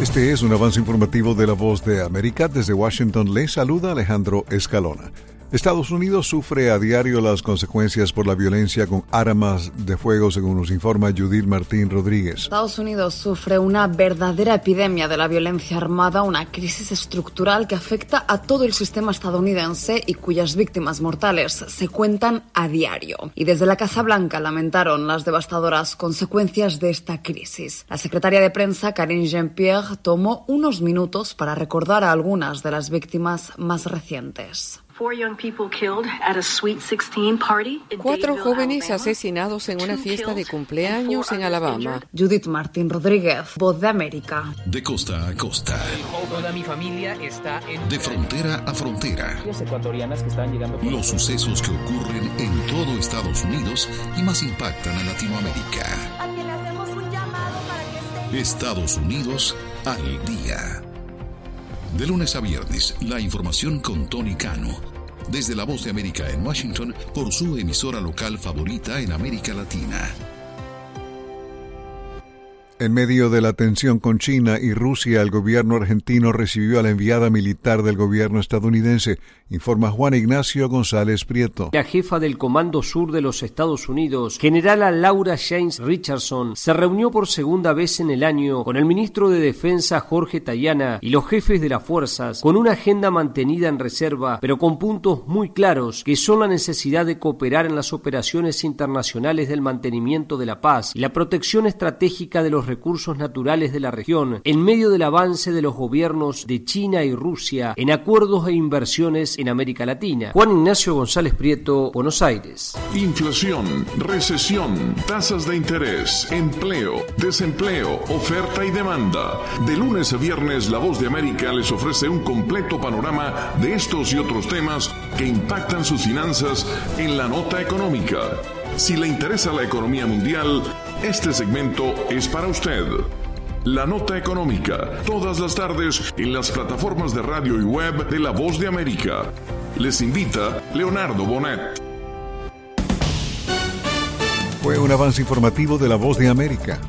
Este es un avance informativo de La Voz de América. Desde Washington les saluda Alejandro Escalona. Estados Unidos sufre a diario las consecuencias por la violencia con armas de fuego, según nos informa Judith Martín Rodríguez. Estados Unidos sufre una verdadera epidemia de la violencia armada, una crisis estructural que afecta a todo el sistema estadounidense y cuyas víctimas mortales se cuentan a diario. Y desde la Casa Blanca lamentaron las devastadoras consecuencias de esta crisis. La secretaria de prensa, Karine Jean-Pierre, tomó unos minutos para recordar a algunas de las víctimas más recientes. 4 jóvenes asesinados en una fiesta de cumpleaños en Alabama. Judith Martín Rodríguez, Voz de América. De costa a costa. Toda mi familia está en... De frontera a frontera. Ecuatorianas que están llegando... Los sucesos que ocurren en todo Estados Unidos y más impactan a Latinoamérica. A quien le hacemos un llamado para que esté... Estados Unidos al día. De lunes a viernes, la información con Tony Cano. Desde La Voz de América en Washington, por su emisora local favorita en América Latina. En medio de la tensión con China y Rusia, el gobierno argentino recibió a la enviada militar del gobierno estadounidense, informa Juan Ignacio González Prieto. La jefa del Comando Sur de los Estados Unidos, generala Laura James Richardson, se reunió por segunda vez en el año con el ministro de Defensa Jorge Tayana y los jefes de las fuerzas, con una agenda mantenida en reserva, pero con puntos muy claros, que son la necesidad de cooperar en las operaciones internacionales del mantenimiento de la paz y la protección estratégica de los recursos naturales de la región, en medio del avance de los gobiernos de China y Rusia en acuerdos e inversiones en América Latina. Juan Ignacio González Prieto, Buenos Aires. Inflación, recesión, tasas de interés, empleo, desempleo, oferta y demanda. De lunes a viernes, La Voz de América les ofrece un completo panorama de estos y otros temas que impactan sus finanzas en la nota económica. Si le interesa la economía mundial, este segmento es para usted. La Nota Económica, todas las tardes en las plataformas de radio y web de La Voz de América. Les invita Leonardo Bonet. Fue un avance informativo de La Voz de América.